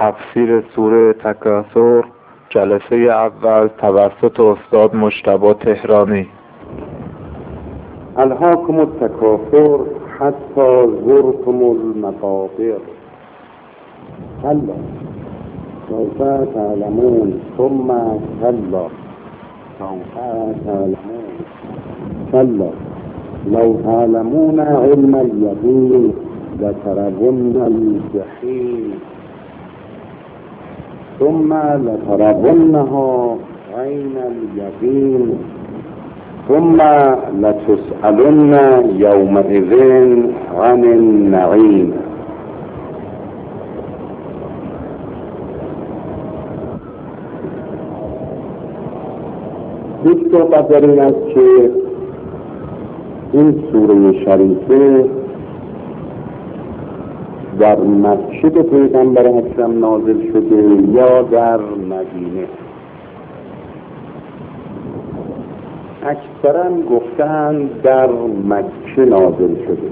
تفسیر سوره تکاثر جلسه اول توسط استاد مجتبی تهرانی. الهاکم التکاثر حتی زرتم المقابر کلا سوف تعلمون ثم کلا سوف تعلمون کلا لو تعلمون علم الیقین لترون الجحیم ثم لترونها عین الیقین ثم لتسألن یومئذ عن النعیم. یک صحبت در این است که این سوره شریفه در مسجد پیغمبر اکرم نازل شده یا در مدینه. اکثرا گفتن در مکه نازل شده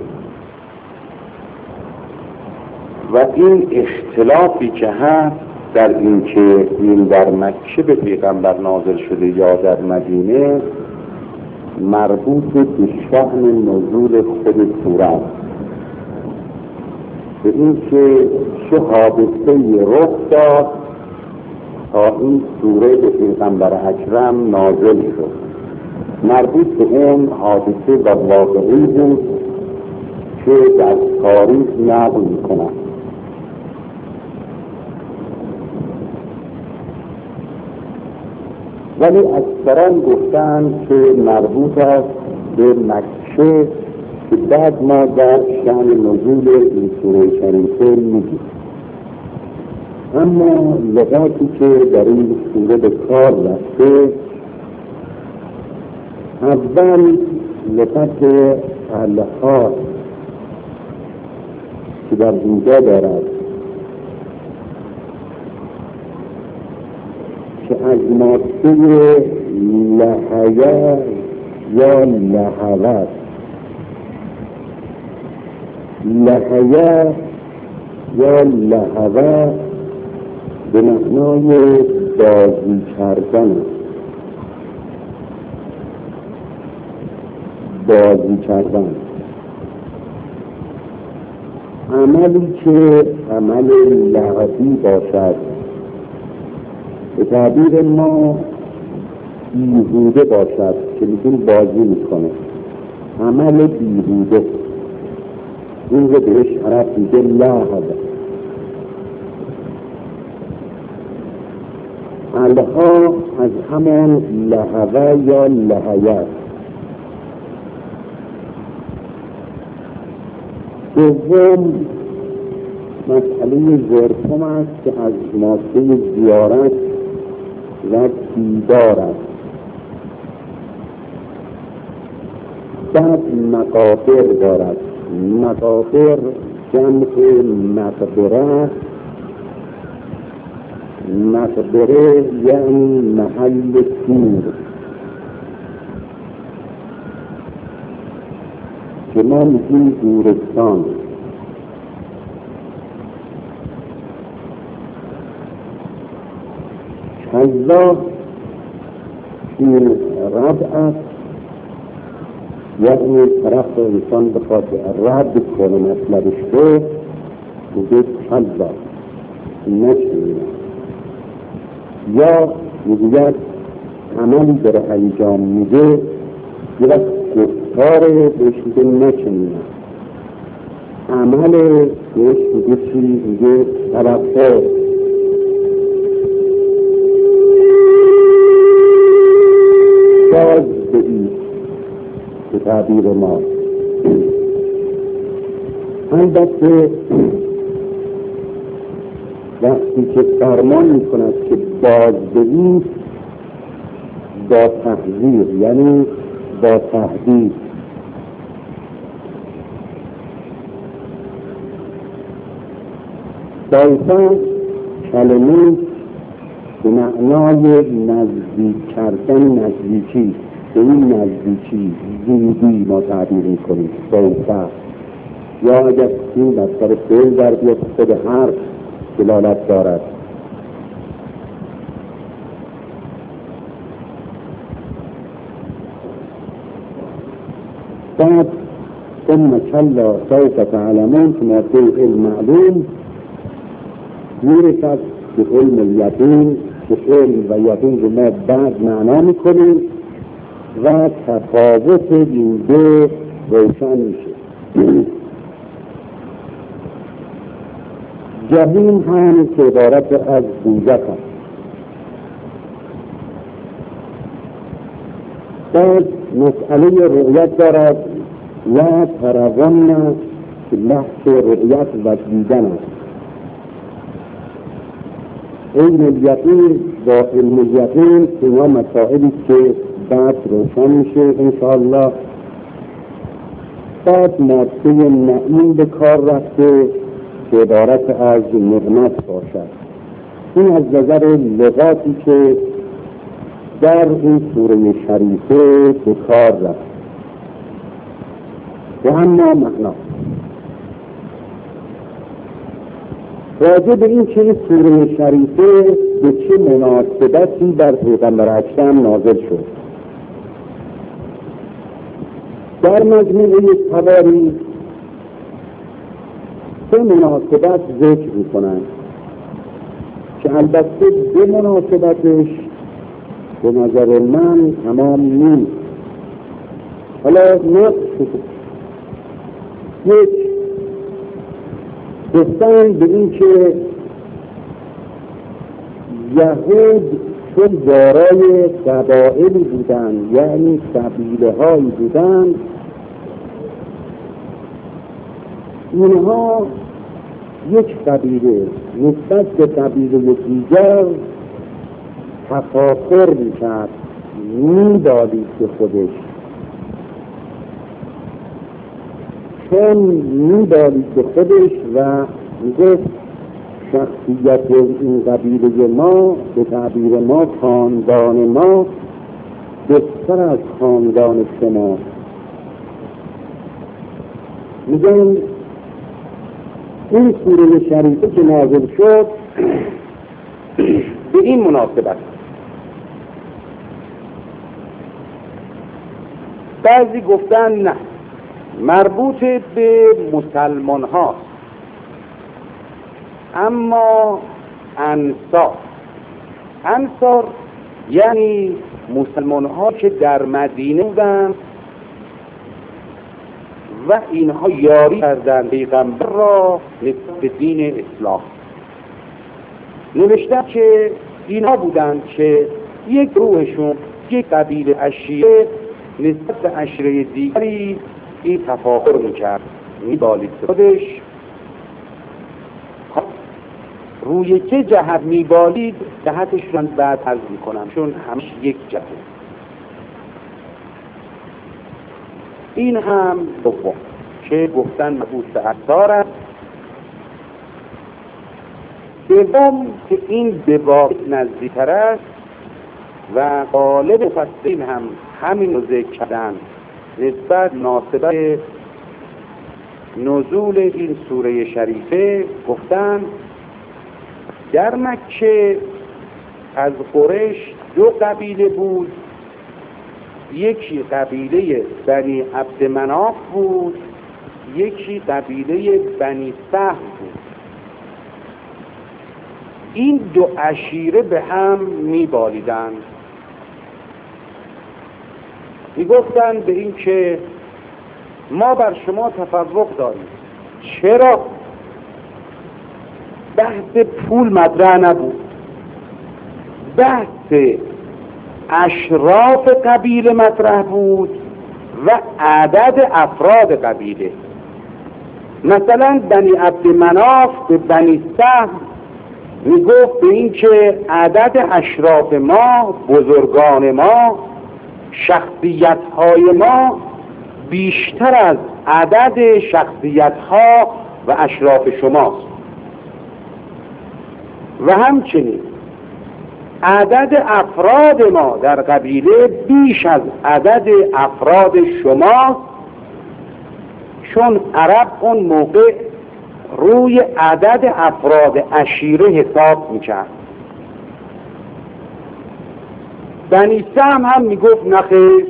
و این اختلافی که هست در این که این در مکه به پیغمبر نازل شده یا در مدینه مربوط به شأن نزول خود سوره است، به این که چه حادثه‌ای رخ داد تا این سوره به پیغمبر اکرم نازل شد. مربوط به اون حادثه و واقعی بود که در تاریخ نقل می‌کنند. ولی اکثرا گفتند که مربوط است به مکه که بعد ما در شأن نزول این سوره شریفه میگیم. اما لغاتی که در این سوره به کار رفته، اول لغت الها که در اینجا دارد که از ماده لحیه یا لحوه، لحیه یا لحوه به معنای بازی کردن، بازی کردن، عملی که عمل لعبی باشد، به تعبیر ما بیهوده باشد که میگیم بازی میکنه، عمل بیهوده، این رو بهش عرب میگه لعب. الها از همان لهوه یا لهیه. دوم مسئله زرتم است که از ماده زیارت و دیدار است. بعد مقابر دارد. مقابر جمع مقبره، مقبره یعنی محل دور که ما میگیم گورستان. کلا این رد است، یعنی طرف انسان بخواد رد کنه مطلبش رو میگه کلا نشینه، یا میگوید عملی داره انجام میده یه وقت گفتاره بهش میگه نشینه، عمل بهش میگه چی؟ میگه طرفدار. باز به این به تعبیر ما البته وقتی که فرمان میکند که باز به این با تحذیر یعنی با تهدید، دایفا کلمه به معنای نزدیک کردن، نزدیکی، به این نزدیکی زودی ما تعبیر میکنیم دایفا، یا اگر این بستر فعل در بیاد خود حرف دلالت دارد. بعد ثم كلا سوف تعلمون که ماده المعلوم میرسد به علم الیقین، که علم و یقین رو ما بعد معنا میکنیم و تفاوت این دو روشن میشه. جهیم هم که عبارت از دوزخ است. بعد مسئله رؤیت دارد و ترون که بحث رؤیت و دیدن است. علم الیقین با علم الیقین اینا مسائلی که بعد روشن میشه انشاءالله. بعد ماده نعیم به کار رفته که عبارت از نعمت باشد. این از نظر لغاتی که در این سوره شریفه به کار رفت. و اما معنا راجع به این که سوره شریفه به چه مناسبتی بر پیغمبر اکرم نازل شد، در مجموعه تواریخ سه مناسبت ذکر می‌کنند که البته دو مناسبتش به نظر من تمام نیست. حالا یک گفتن به این که یهود چون دارای قبایلی بودند، یعنی قبیله هایی بودند، اینها یک قبیله نسبت به قبیله دیگر تفاخر میکرد، میدادید به خودش، چون میدادید به خودش و میگفت شخصیت این قبیله ما به تعبیر ما خاندان ما بهتر از خاندان شما. میگن این سوره شریفه که نازل شد به این مناسبت. بعضی گفتن نه، مربوط به مسلمان هاست، اما انصار یعنی مسلمان ها که در مدینه بودند و اینها یاری کردند پیغمبر را نسبت به دین اسلام. نوشتن که اینها بودند که یک روحشون، یک قبیله عشیره نسبت به عشیره دیگری این تفاخر میکرد، میبالید خودش. روی چه جهت میبالید جهتش رو بعد عرض میکنم، چون همش یک جهت. این هم دوم که گفتن مربوط به انصار است. دوم که این به واقع نزدیکتر است و غالب مفسرین هم همین رو ذکر کردن نسبت مناسبت نزول این سوره شریفه. گفتن در مکه از قریش دو قبیله بود، یکی قبیله بنی عبدمناف بود، یکی قبیله بنی سهم بود. این دو عشیره به هم میبالیدند. میگفتند به این که ما بر شما تفوق داریم. چرا؟ بحث پول مطرح نبود، بحث اشراف قبیله مطرح بود و عدد افراد قبیله. مثلا بنی عبدمناف به بنی سهم میگفت به این که عدد اشراف ما، بزرگان ما، شخصیت‌های ما بیشتر از عدد شخصیت‌ها و اشراف شماست. و همچنین عدد افراد ما در قبیله بیش از عدد افراد شماست، چون عرب اون موقع روی عدد افراد عشیره حساب میکرد. بنی سهم هم میگفت نخیر،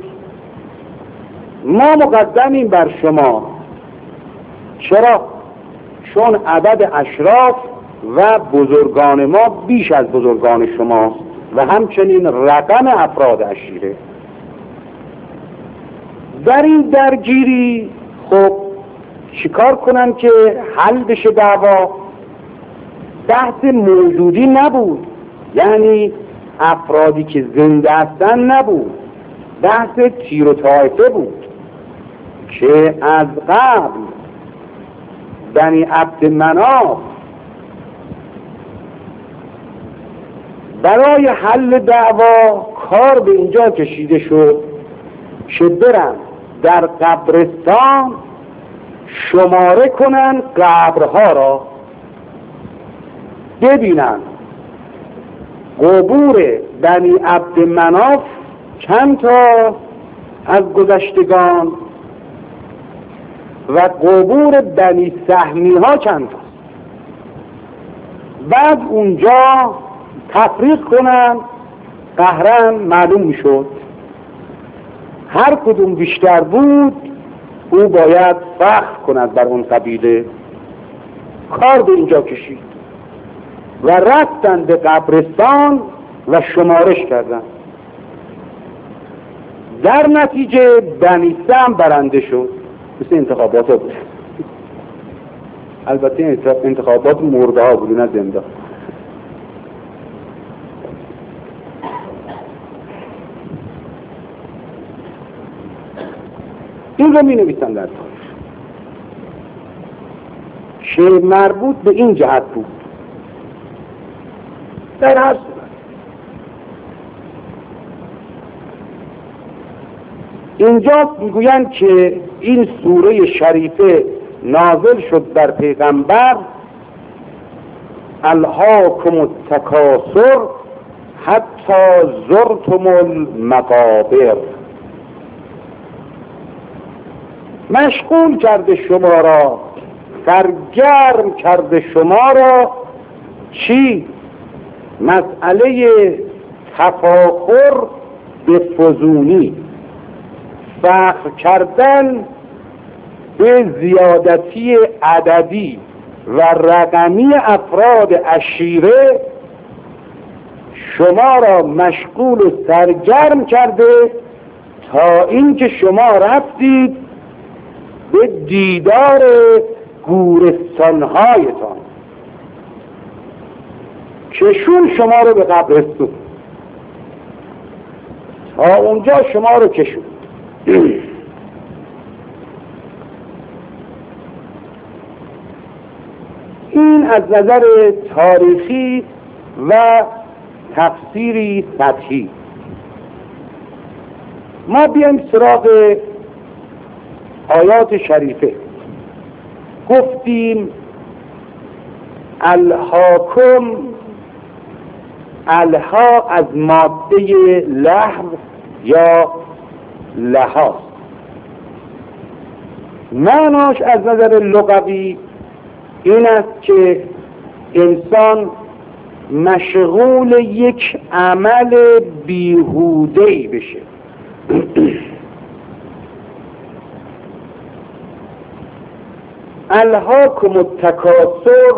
ما مقدمیم بر شما. چرا؟ چون عدد اشراف و بزرگان ما بیش از بزرگان شماست و همچنین رقم افراد عشیره. در این درگیری خب چیکار کنن که حل بشه دعوا؟ بحث موجودی نبود، یعنی افرادی که زنده هستن نبود، بحث تیر و طایفه بود که از قبل بنی عبدمناف برای حل دعوا کار به اینجا کشیده شد که برن در قبرستان شماره کنن قبرها را، ببینن قبور بنی عبدمناف چند تا از گذشتگان و قبور بنی سهمی ها چند تا. بعد اونجا تفریق کنن، قهرن معلوم میشد هر کدوم بیشتر بود او باید فخر کند بر اون قبیله. کار به اینجا کشید و رفتن به قبرستان و شمارش کردن. در نتیجه بنی سهم برنده شد. مثل انتخابات ها بود، البته انتخابات مرده ها بود نه زنده. این رو می نویسن در تاریخ که مربوط به این جهت بود. در هر صورت اینجا میگویند که این سوره شریفه نازل شد بر پیغمبر الهاکم التکاثر حتی زرتم المقابر، مشغول کرده شما را، سرگرم کرده شما را چی؟ مسئله تفاخر به فزونی، فخر کردن به زیادتی عددی و رقمی افراد عشیره شما را مشغول و سرگرم کرده تا اینکه شما رفتید به دیدار گورستانهایتان، کشون شما رو به قبرستون، تا اونجا شما رو کشون. این از نظر تاریخی و تفسیری سطحی. ما بیایم سراغ آیات شریفه. گفتیم الهاکم، الها از ماده لهو یا لحاست. معناش از نظر لغوی این است که انسان مشغول یک عمل بیهوده‌ای بشه. الهاکم التکاثر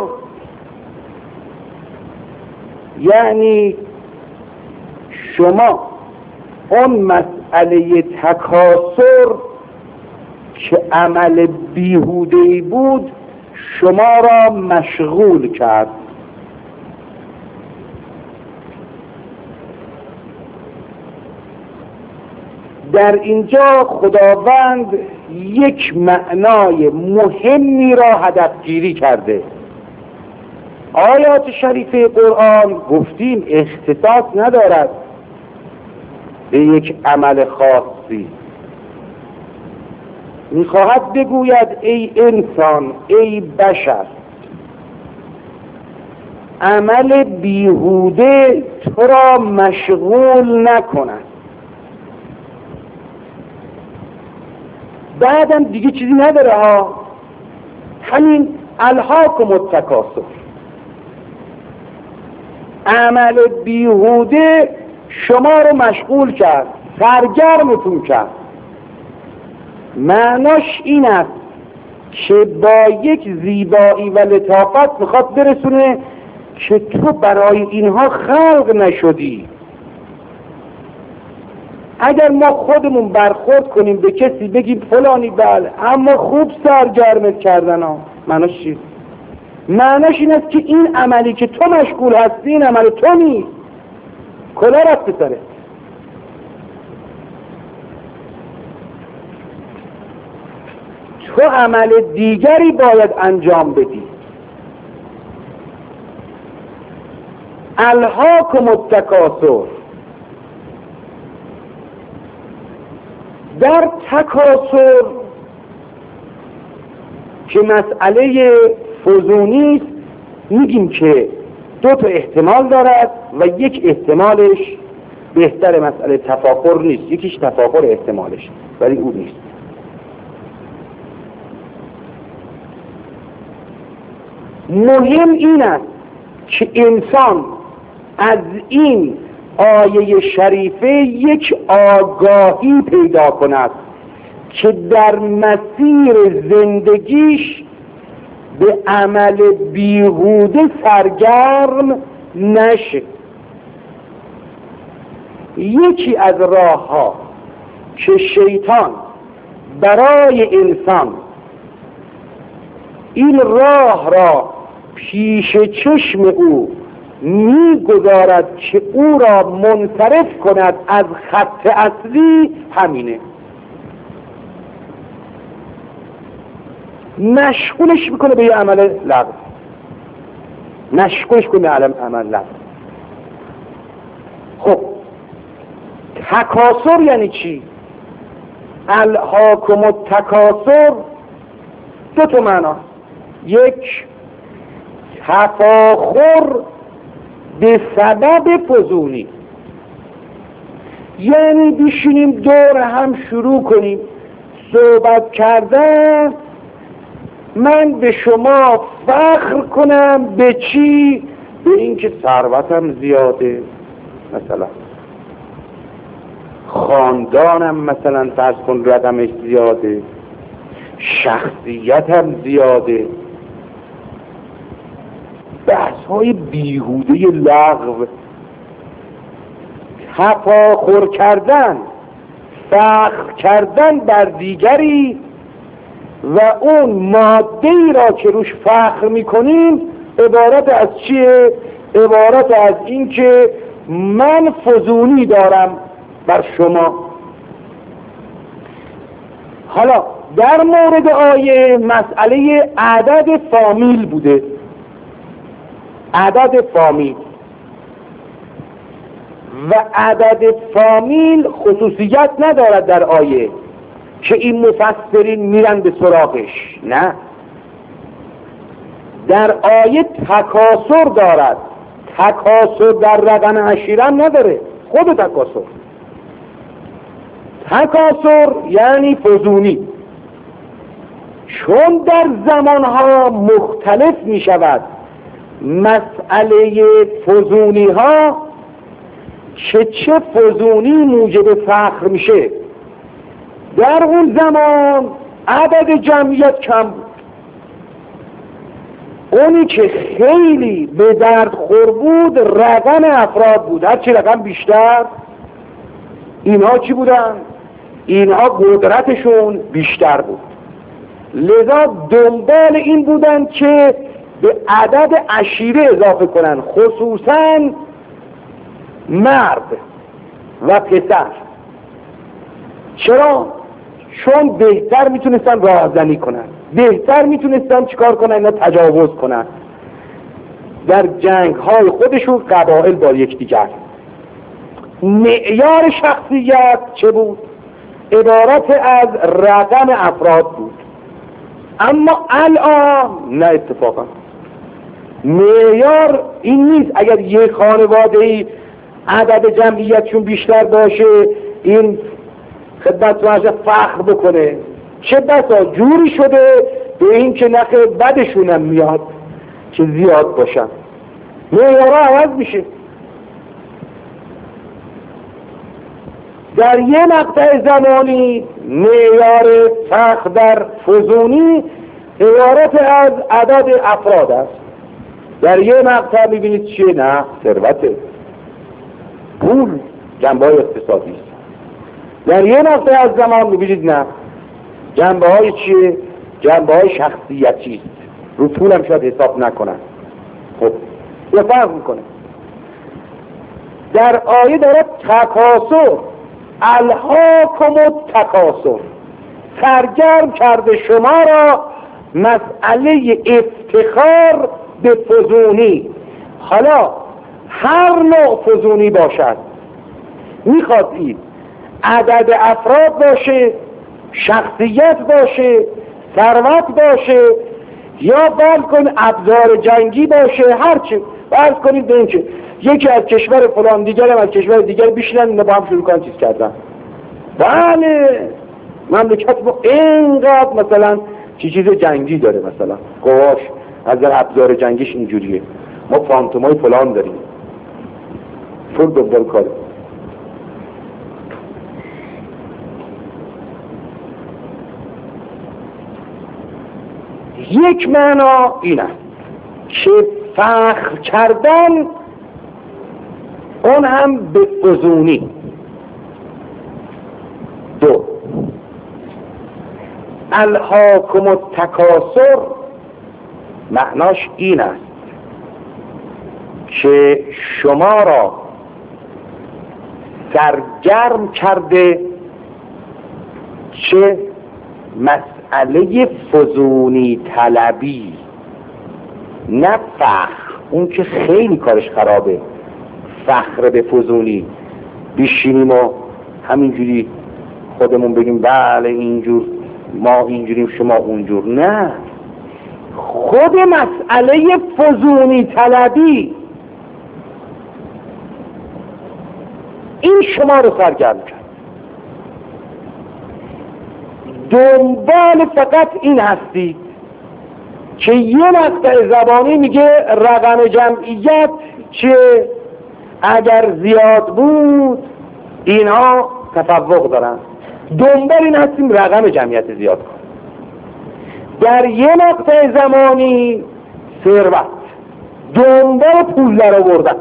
یعنی شما اون مسئله تکاثر که عمل بیهوده‌ای بود شما را مشغول کرد. در اینجا خداوند یک معنای مهمی را هدفگیری کرده. آیات شریفه قرآن گفتیم اختصاص ندارد به یک عمل خاصی. میخواهد بگوید ای انسان، ای بشر، عمل بیهوده تو را مشغول نکند. بعدم دیگه چیزی نداره ها، همین الهاکم التکاثر، عمل بیهوده شما رو مشغول کرد، سرگرمتون کرد. معناش این است که با یک زیبایی و لطافت میخواد برسونه که تو برای اینها خلق نشدی. اگر ما خودمون برخورد کنیم به کسی بگیم فلانی بله اما خوب سرگرمت کردن ها، معناش چی؟ معناش این است که این عملی که تو مشغول هستی این عمل تو نیست، کلا رفت سره. تو عمل دیگری باید انجام بدی. الهاکم التکاثر، در تکاثر که مسئله فزونی است میگیم که دو تا احتمال دارد و یک احتمالش بهتر مسئله تفاخر نیست، یکیش تفاخر احتمالش ولی اون نیست. مهم این است که انسان از این آیه شریفه یک آگاهی پیدا کند که در مسیر زندگیش به عمل بیهوده سرگرم نشه. یکی از راه‌ها که شیطان برای انسان این راه را پیش چشم او می‌گذارد که او را منصرف کند از خط اصلی همینه، مشغولش میکنه به یه عمل لغو، مشغولش کنه به عمل لغو. خب تکاثر یعنی چی؟ الهاکم التکاثر دو تا معنا، یک تفاخر به سبب فزونی، یعنی بشینیم دور هم شروع کنیم صحبت کردن، من به شما فخر کنم به چی؟ به اینکه ثروتم زیاده، مثلا خاندانم مثلا فرض کن رقمش زیاده، شخصیتم زیاده، بحث های بیهوده لغو. تفاخر کردن، فخر کردن بر دیگری و اون ماده‌ای را که روش فخر میکنیم عبارت از چیه؟ عبارت از این که من فزونی دارم بر شما. حالا در مورد آیه مسئله عدد فامیل بوده، عدد فامیل و عدد فامیل خصوصیت ندارد در آیه که این مفسرین میرن به سراغش، نه، در آیه تکاثر دارد. تکاثر در رقم عشیرم نداره، خود تکاثر یعنی فزونی، چون در زمانها مختلف می شود مسئله فزونی ها که چه فزونی موجب فخر میشه. در اون زمان عدد جمعیت کم بود، اونی که خیلی به درد خور بود رقم افراد بود، هرچی رقم بیشتر اینها چی بودن؟ اینها قدرتشون بیشتر بود، لذا دنبال این بودن که به عدد عشیره اضافه کنن، خصوصا مرد و پسر. چرا؟ چون بهتر میتونستن راهزنی کنن، بهتر میتونستن چیکار کنن؟ اینا تجاوز کنن در جنگ های خودشون قبایل با یکدیگر. معیار شخصیت چه بود؟ عبارت از رقم افراد بود. اما الان نه، اتفاقا معیار این نیست. اگر یک خانواده‌ای عدد جمعیتشون بیشتر باشه این خدمت فرش فخر بکنه، چه بسا جوری شده به این که نخیر بدشونم میاد که زیاد باشن، معیارها عوض میشه. در یه مقطع زمانی معیار فقر در فزونی عبارت از عدد افراد است. در یه مقطع میبینید چیه؟ نه، ثروته، پول، جنبه‌های اقتصادی است. در یه مقطع از زمان میبینید نه، جنبه‌های چیه؟ جنبه‌های شخصیتی است. رو پول هم شاید حساب نکنن. خب یه فرق میکنه. در آیه داره تکاسر، الهاکم التکاسر، سرگرم کرده شما را مسئله افتخار به فزونی. حالا هر نوع فزونی باشد، میخواد این عدد افراد باشه، شخصیت باشه، ثروت باشه، یا فرض کن ابزار جنگی باشه، هرچی فرض کنید به این که یکی از کشور فلان دیگر هم از کشور دیگر بیشترن، اینا با هم شروع کنن چیز کردن. بله مملکت ما اینقدر مثلا چیز جنگی داره، مثلا قواش از در ابزار جنگیش اینجوریه، ما فانتومای فلان داریم، فل دنبال کاره. یک معنا این است که فخر کردن اون هم به فزونی. دو، الهاکم التکاسر معناش این است که شما را سرگرم کرده چه مسئله فزونی طلبی، نه فخر، اون که خیلی کارش خرابه، فخر به فزونی، بیشینیم و همینجوری خودمون بگیم بله اینجور ما اینجوریم شما اونجور. نه، خود مسئله فزونی طلبی این شما رو سرگرم کرد. دنبال فقط این هستید که یه مقطع زبانی میگه رقم جمعیت که اگر زیاد بود اینها تفوق دارن، دنبال این هستیم رقم جمعیت زیاد کن. در یه مقطع زمانی ثروت، دنبال پول در آوردن،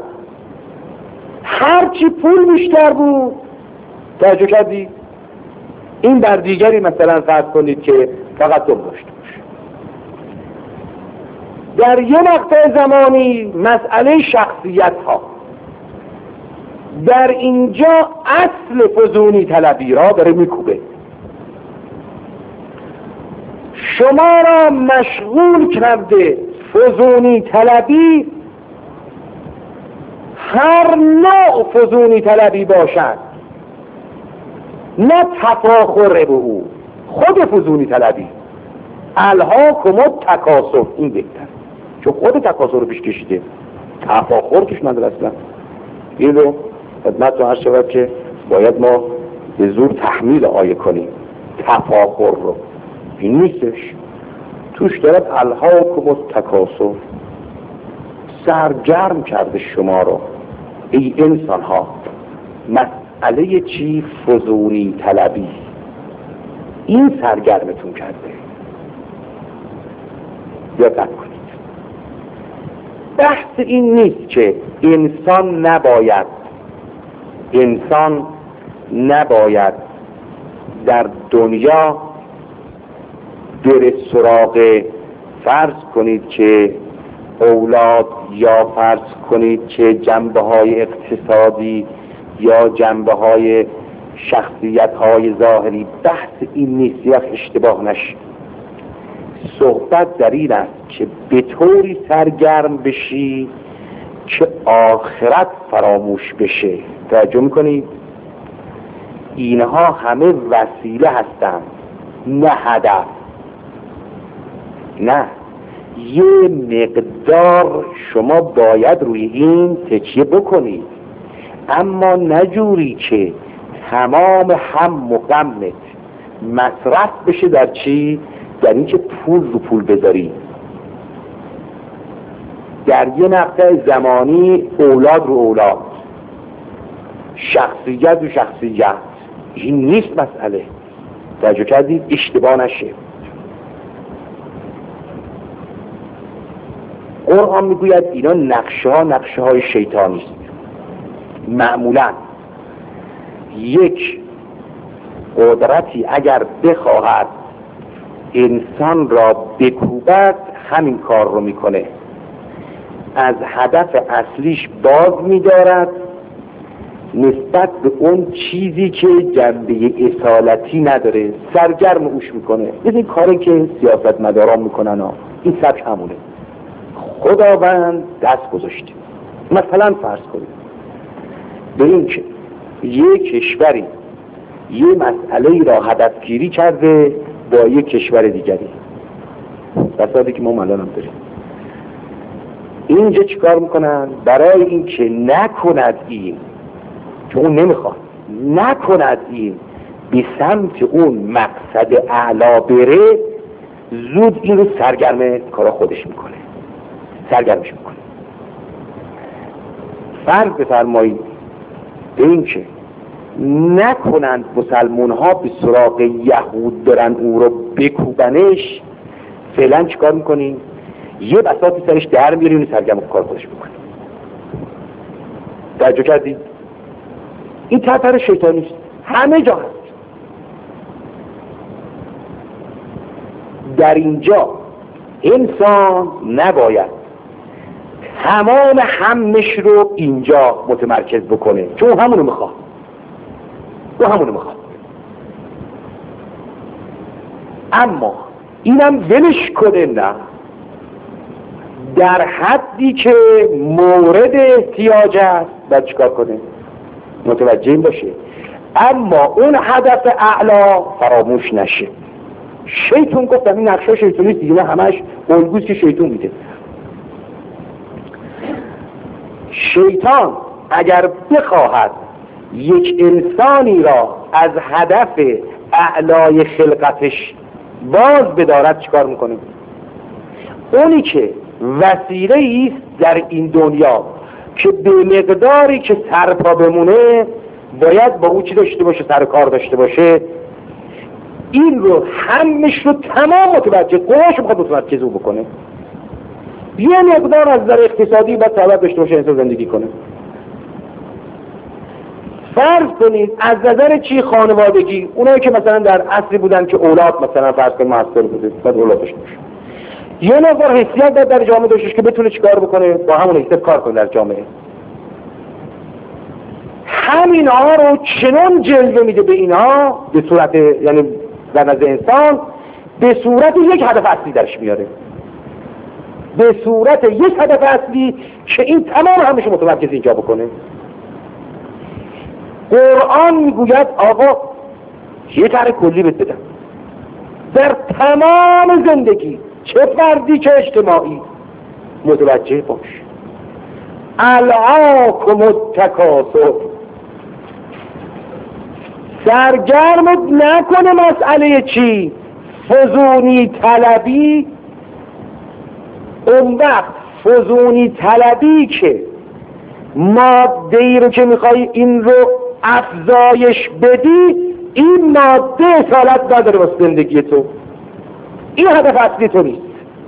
هرچی پول بیشتر بود، توجه کردی؟ این در دیگری مثلا فرض کنید که فقط دو داشته باشه. در یه مقطع زمانی مسئله شخصیت ها، در اینجا اصل فزونی طلبی را داره میکوبه، شما را مشغول کرده فزونی طلبی، هر نوع فزونی طلبی باشد، نه تفاخر به او، خود فزونی طلبی. الهاکم التکاسر، این بهتر، چون خود تکاسر رو پیش کشیده، تفاخر کش نداره اصلا. این رو خدمتتون عرض شود که باید ما به زور تحمیل آیه کنیم. تفاخر رو این نیستش، توش دارد الهاکم التکاسر، سرگرم کرده شما رو ای انسان ها مسئله چی؟ فزونی طلبی، این سرگرمتون کرده. دقت کنید، بحث این نیست که انسان نباید در دنیا بره سراغ فرض کنید که اولاد، یا فرض کنید که جنبه های اقتصادی یا جنبه های شخصیت های ظاهری. بحث این نیست، یا اشتباه نشید. صحبت در این است که به طوری سرگرم بشی که آخرت فراموش بشه. توجه میکنید؟ اینها همه وسیله هستند، نه هدف. نه، یه مقدار شما باید روی این تکیه بکنید، اما نجوری که تمام هم و غمت مصرف بشه در چی؟ در این که پول رو پول بذاری، در یه مقطع زمانی اولاد رو اولاد، شخصیت رو شخصیت، این نیست مسئله. توجه کردید؟ اشتباه نشه. قرآن میگوید اینا نقشه های شیطانی است. معمولا یک قدرتی اگر بخواهد انسان را بکوبد همین کار رو میکنه، از هدف اصلیش باز می‌دارد نسبت به اون چیزی که جنبه اصالتی نداره، سرگرم اوش میکنه. این کاری که سیاستمداران میکنن این سبک همونه. خداوند دست گذاشته. مثلا فرض کنید به این که یک کشوری یه مسئله را هدفگیری کرده با یک کشور دیگری، بساطی که ما الان هم داریم، اینجا چیکار میکنن؟ برای این که نکند این، چون اون نمیخواد نکند این به سمت اون مقصد اعلا بره، زود این رو سرگرم کارا خودش میکنه، سرگرمش میکنه. فرض بفرمایید به این که نکنند مسلمان ها به سراغ یهود برن او رو بکوبنش، فعلا چیکار میکنیم؟ یه بساطی سرش در میاری اونو سرگرم کار خودش میکنه. توجه کردید؟ این تطر شیطانی است، همه جا هست. در اینجا انسان نباید تمام همش رو اینجا متمرکز بکنه، چون همونو میخواد، اما اینم ولش کنه، نه، در حدی که مورد احتیاج است باید چیکار کنه؟ متوجه این باشه، اما اون هدف اعلا فراموش نشه. شیطان گفتم این نقشه شیطانی دیگه، همش الگوست که شیطان میده. شیطان اگر بخواهد یک انسانی را از هدف اعلای خلقتش باز بدارد چیکار میکنه؟ اونی که وسیله است در این دنیا که به مقداری که سرپا بمونه باید با او چی داشته باشه؟ سر کار داشته باشه. این رو همش رو تمام متوجه قواش میخواد متوجه او بکنه. یه مقدار از نظر اقتصادی باید سبب داشته باشه انسان زندگی کنه. فرض کنید از نظر چی؟ خانوادگی، اونایی که مثلا در عصری بودن که اولاد مثلا فرض کنید موثر بوده، باید اولاد داشته باشه. یه نفر حیثیت داد در جامعه داشتش که بتونه چیکار بکنه؟ با همون حیثیت کار کنه در جامعه. همین ها رو چنان جلوه میده به اینها به صورت، یعنی در نظر انسان به صورت یک هدف اصلی درش میاره، به صورت یک هدف اصلی که این تمام همش متمرکز اینجا بکنه. قرآن میگوید آقا یه طرح کلی بهت بدم، در تمام زندگی چه فردی چه اجتماعی متوجه باش. الهاکم التکاثر، سرگرمت نکنه مسئله چی؟ فزونی طلبی. اون وقت فزونی طلبی که ماده ای رو که میخوای این رو افزایش بدی، این ماده اصالت نداره واسه زندگی تو، این هدف اصلی تو نیست،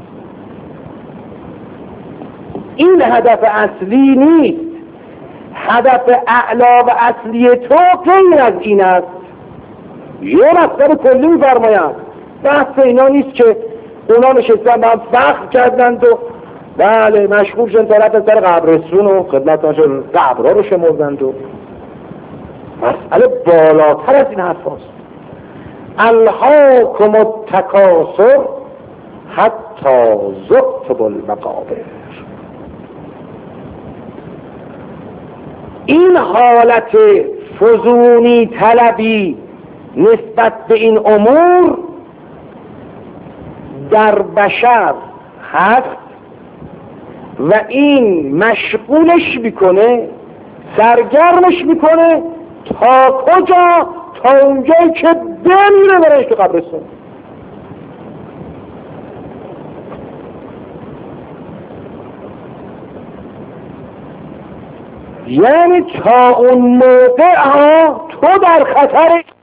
این هدف اصلی نیست. هدف اعلا و اصلی تو غیر از این است. یه مطلب کلی میفرمایند، بحث اینا نیست که اونا نشستن با هم فخر کردند و بله مشغول شدن طرف سر قبرستون و خدمتشون قبرها رو شمردند و مسئله بالاتر از این حرف هست. الهاکم التکاثر حتی زرتم المقابر. این حالت فزونی طلبی نسبت به این امور در بشر هست و این مشغولش میکنه، سرگرمش میکنه تا کجا؟ تا اونجایی که بمیره برایش تو قبرستون. یعنی تا اون موقع تو در خطر